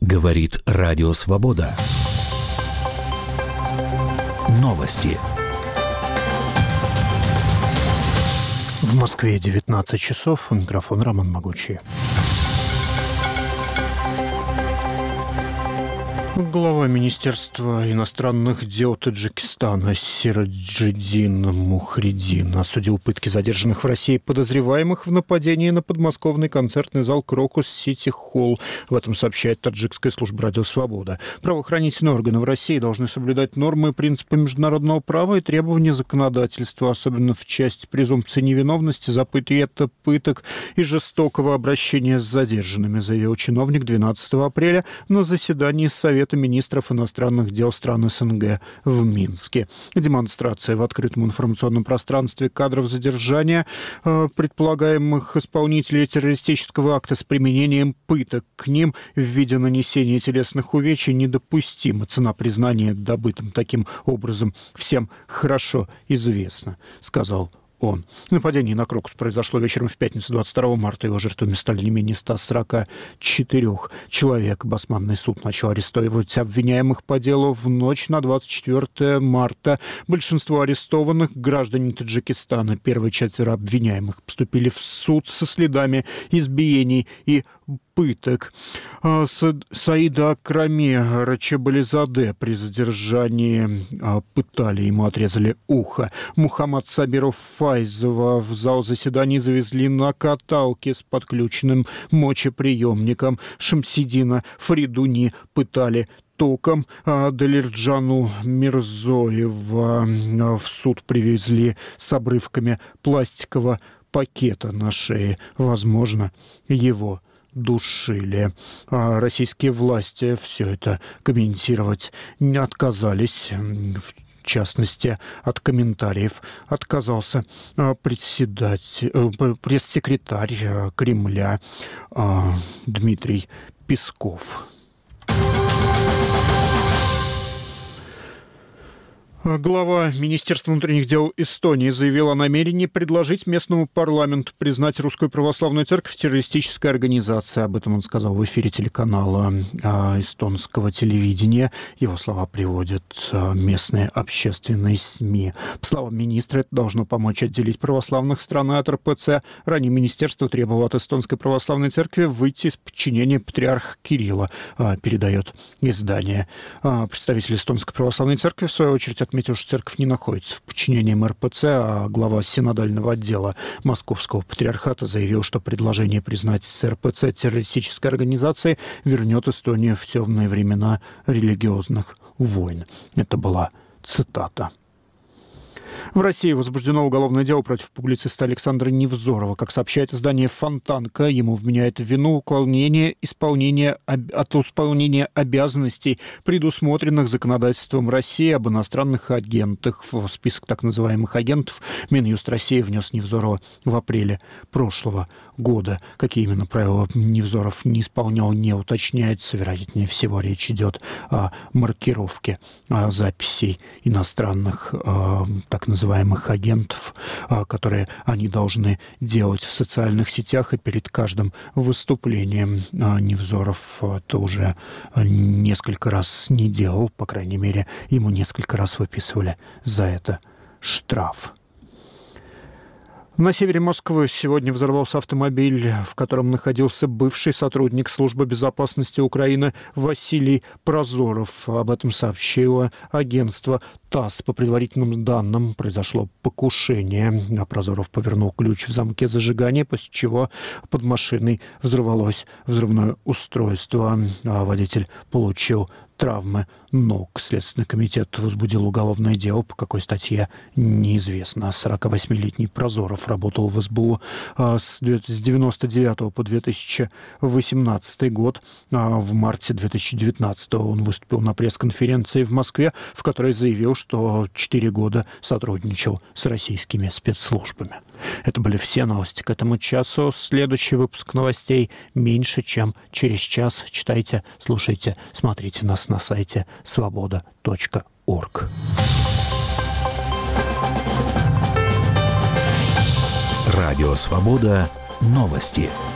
Говорит Радио Свобода. Новости. В Москве 19 часов. Микрофон Роман Могучий. Глава Министерства иностранных дел Таджикистана Сираджиддин Мухридин осудил пытки задержанных в России подозреваемых в нападении на подмосковный концертный зал «Крокус Сити Холл». В этом сообщает таджикская служба «Радио Свобода». Правоохранительные органы в России должны соблюдать нормы и принципы международного права и требования законодательства, особенно в части презумпции невиновности, запрета пыток и жестокого обращения с задержанными, заявил чиновник 12 апреля на заседании Совета министров иностранных дел стран СНГ в Минске. Демонстрация в открытом информационном пространстве кадров задержания предполагаемых исполнителей террористического акта с применением пыток к ним в виде нанесения телесных увечий недопустима. Цена признания добытым таким образом всем хорошо известна, сказал он. Нападение на Крокус произошло вечером в пятницу 22 марта. Его жертвами стали не менее 144 человек. Басманный суд начал арестовывать обвиняемых по делу в ночь на 24 марта. Большинство арестованных – граждане Таджикистана. Первые 4 обвиняемых поступили в суд со следами избиений и пыток. Саида Акраме Рачабализаде при задержании пытали, ему отрезали ухо. Мухаммад Сабиров Файзова в зал заседаний завезли на каталке с подключенным мочеприемником. Шамсидина Фридуни пытали током. Далирджану Мирзоева в суд привезли с обрывками пластикового пакета на шее. Возможно, его душили. Российские власти все это комментировать не отказались. В частности, от отказался пресс-секретарь Кремля Дмитрий Песков. Глава Министерства внутренних дел Эстонии заявил о намерении предложить местному парламенту признать Русскую Православную Церковь террористической организацией. Об этом он сказал в эфире телеканала эстонского телевидения. Его слова приводят местные общественные СМИ. По словам министра, это должно помочь отделить православных стран от РПЦ. Ранее министерство требовало от Эстонской Православной Церкви выйти из подчинения патриарха Кирилла, передает издание. Представитель Эстонской Православной Церкви, в свою очередь, отметил, что церковь не находится в подчинении РПЦ, а глава синодального отдела Московского патриархата заявил, что предложение признать РПЦ террористической организацией вернет Эстонию в темные времена религиозных войн. Это была цитата. В России возбуждено уголовное дело против публициста Александра Невзорова. Как сообщает издание «Фонтанка», ему вменяют в вину уклонение от исполнения обязанностей, предусмотренных законодательством России об иностранных агентах. В список так называемых агентов Минюст России внес Невзорова в апреле прошлого года. Какие именно правила Невзоров не исполнял, не уточняется. Вероятнее всего, речь идет о маркировке записей иностранных так называемых агентов, которые они должны делать в социальных сетях, и перед каждым выступлением Невзоров это уже несколько раз не делал, по крайней мере, ему несколько раз выписывали за это штраф. На севере Москвы сегодня взорвался автомобиль, в котором находился бывший сотрудник Службы безопасности Украины Василий Прозоров. Об этом сообщило агентство ТАСС. По предварительным данным, произошло покушение. Прозоров повернул ключ в замке зажигания, после чего под машиной взорвалось взрывное устройство. Водитель получил травмы ног. Следственный комитет возбудил уголовное дело. По какой статье, неизвестно. 48-летний Прозоров работал в СБУ с 1999 по 2018 год. В марте 2019 он выступил на пресс-конференции в Москве, в которой заявил, что 4 года сотрудничал с российскими спецслужбами. Это были все новости к этому часу. Следующий выпуск новостей меньше, чем через час. Читайте, слушайте, смотрите нас на сайте svoboda.org. Радио Свобода. Новости.